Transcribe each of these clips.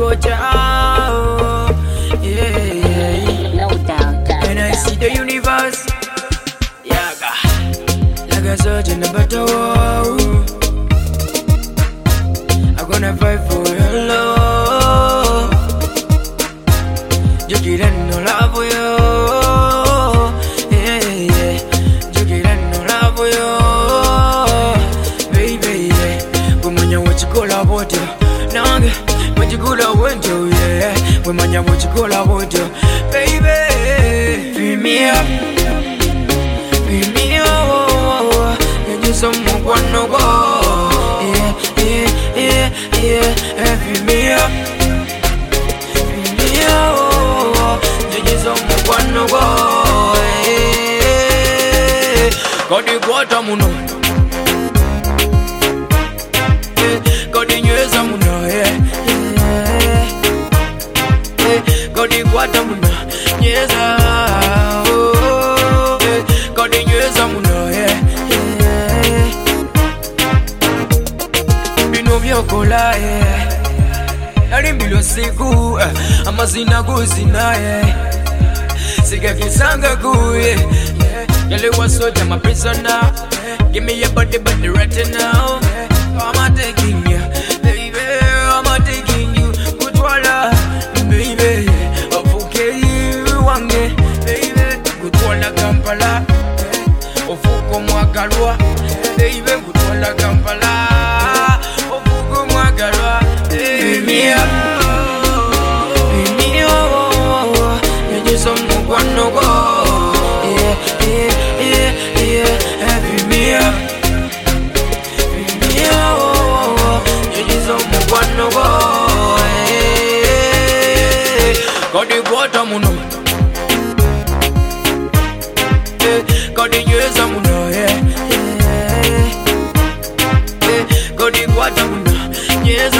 torture. Yeah. No doubt. And I see the universe. Yaga. Like a surgeon in a battle. I'm gonna fight for your love. You get no love for you. Yeah. You get no love for you. Baby, yeah. Woman, you what you call about you. Nang, what you call about you, yeah. Woman, you what you call about you. Baby, fill me up. Fill me up. You just someone wanna go. Yeah. Fill me up. Fill me up. You just someone wanna go. Got the water, muno. Got the news, muno. Got the water, muno. Yes, got the news, muno. Binomio kola, nari bilo siku, amazina guzina, siga kisanga kuye. Girl, you was such a my prisoner. Give me your body, body right now. I'm taking you, baby. I'm taking you. Good water, baby. Okay, you want me, baby. Good water, Kampala. Ofuko mwakalwa, baby. Good water, Kampala. Ofuko mwakalwa, baby. Baby, you just some one no go. Fill me up. Fill me up. You just don't want no go. Got the water, muno. Got the years, muno. Got the water, muno. Yes,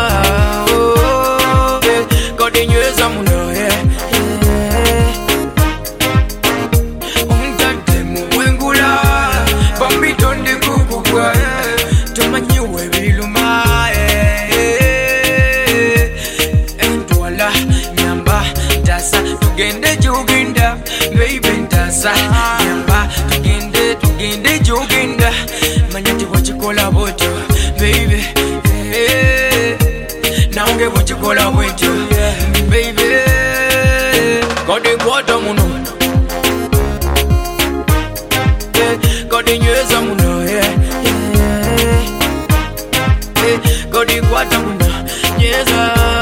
got the years, muno. Tugende joginda, baby ntasa. Yamba, tugende joginda. Manyati wachikola boto, baby. Naonge wachikola boto, baby. Kode kwata muno. Kode nyeza muno, kode kwata muno, nyeza.